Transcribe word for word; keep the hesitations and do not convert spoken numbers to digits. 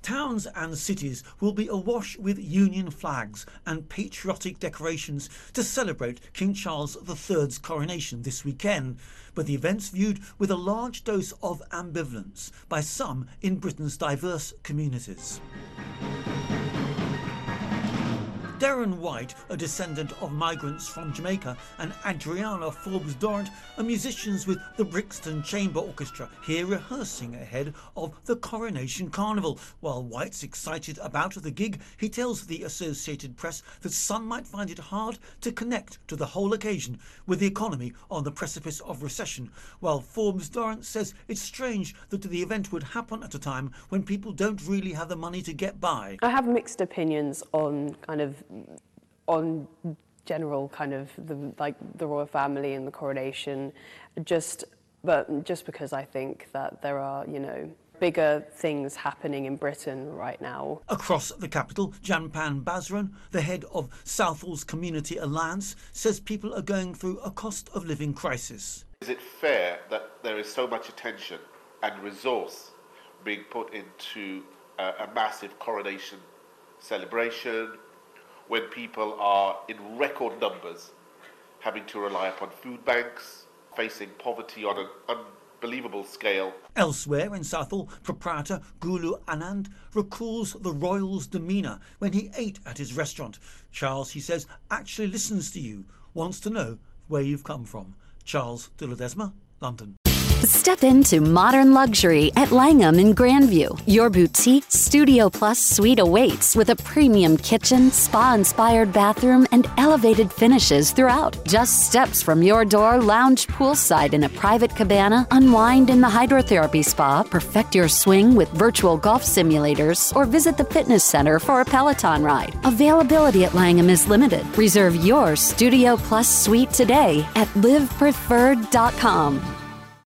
Towns and cities will be awash with Union flags and patriotic decorations to celebrate King Charles the third's coronation this weekend, but the event's viewed with a large dose of ambivalence by some in Britain's diverse communities. Darren White, a descendant of migrants from Jamaica, and Adriana Forbes-Dorrant are musicians with the Brixton Chamber Orchestra here rehearsing ahead of the Coronation Carnival. While White's excited about the gig, he tells the Associated Press that some might find it hard to connect to the whole occasion with the economy on the precipice of recession, while Forbes-Dorrant says it's strange that the event would happen at a time when people don't really have the money to get by. I have mixed opinions on kind of on general kind of the, like the royal family and the coronation, just but just because I think that there are, you know, bigger things happening in Britain right now. Across the capital, Janpan Basran, the head of Southall's Community Alliance, says people are going through a cost of living crisis. Is it fair that there is so much attention and resource being put into a, a massive coronation celebration, when people are in record numbers having to rely upon food banks, facing poverty on an unbelievable scale? Elsewhere in Southall, proprietor Gulu Anand recalls the royal's demeanour when he ate at his restaurant. Charles, he says, actually listens to you, wants to know where you've come from. Charles de Ledesma, London. Step into modern luxury at Langham in Grandview. Your boutique Studio Plus suite awaits with a premium kitchen, spa-inspired bathroom, and elevated finishes throughout. Just steps from your door, lounge poolside in a private cabana, unwind in the hydrotherapy spa, perfect your swing with virtual golf simulators, or visit the fitness center for a Peloton ride. Availability at Langham is limited. Reserve your Studio Plus suite today at live preferred dot com.